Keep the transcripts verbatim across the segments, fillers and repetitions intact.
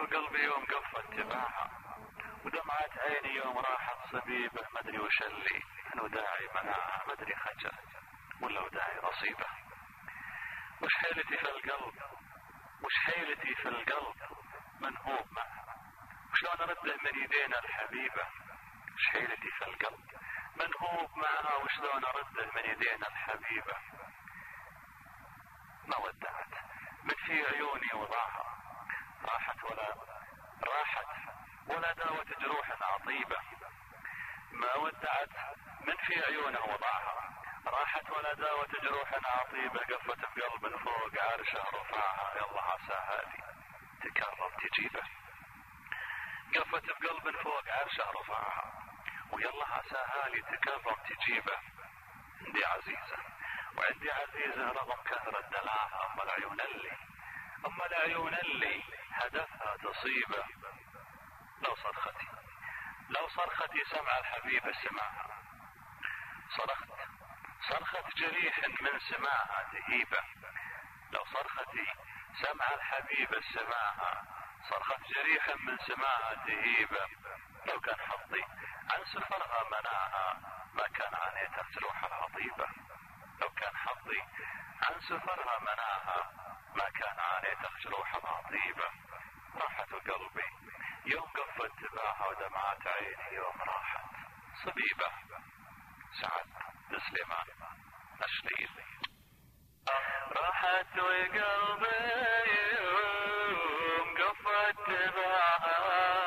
قلبي يوم قفت تباعها، ودمعت عيني يوم راحت صبيبه، مدري وش اللي انو داعي مناعها، مدري خجل ولا وداعي نصيبه. وش حيلتي في القلب وش حيلتي في القلب منهوب معها، وشلون ارده من يدينا الحبيبه. وش حيلتي في القلب منهوب معها، وشلون ارده من يدينا الحبيبه. ما ودعت من في عيوني وضعها، راحت ولا راحت ولا داوت جروح عطيبة. ما ودعت من في عيونه وضعها، راحت ولا داوت جروح عطيبة. قفت بقلب فوق عرشه رفعها، يلا عساها لي تكرم تجيبه. قفت بقلب فوق عرشه رفعها، ويلا عساها لي تكرم تجيبه. عندي عزيزة وعندي عزيزة رغم كثرة دلعها، أما العيون اللي أما العيون اللي هدفها تصيبه. لو صرختي لو صرختي سمع الحبيب سمعها، صرخت صرخة جريح من سماعها تهيبه. لو صرختي سمع الحبيب سماعها، صرخة جريح من سماعها تهيبه. لو كان حظي عن سفرها مناها، ما كان عانيت جروح العطيبة. لو كان حظي عن سفرها مناها، ما كان عانيت جروح العطيبة. راحت قلبي يوم قفت تباعها، ودمعات عيني يوم راحت صبيبة. سعد سليمان أشليل. راحت وقلبي يوم قفت تباعها،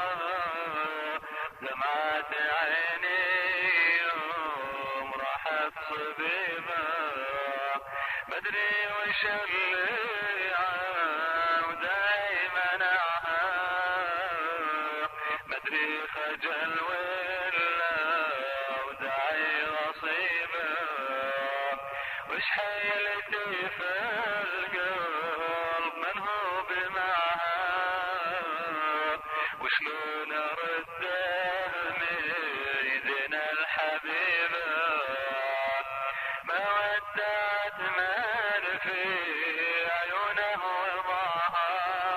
دمعات عيني يوم راحت صبيبة. مدري وش اللي عودي منعها، مدري خجل ولا وداعي نصيبه. وش حيلتي في القلب منهوب معها، وشلون ارده من يدنا الحبيبه. ما ودعت من في عيونه وضعها،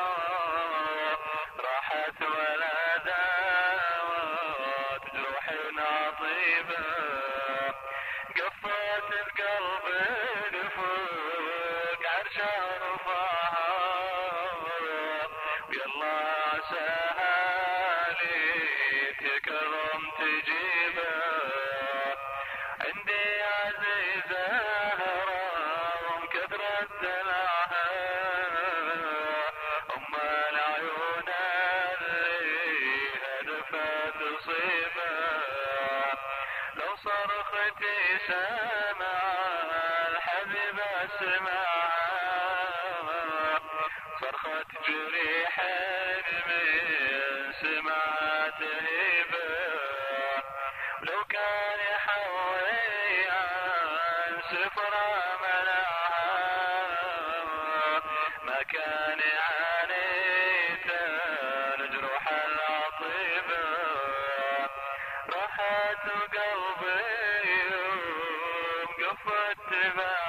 راحت ولا داوت جروح عطيبه. قفت بقلب فوق عرشه رفعها، ويلا عساها لي تكرم تجيبه. عندي عزيزة رغم كثرة دلعها، أم العيون اللي هدفها تصيبه. لو صرختي سمع الحبيب سمعها، صرخة جريح من سمعها تهيبه. لو كان يحوي عن سفرها منعها، ما كان يعانيت جروح العطيبة. راحت قلبي يوم قفت تباعها،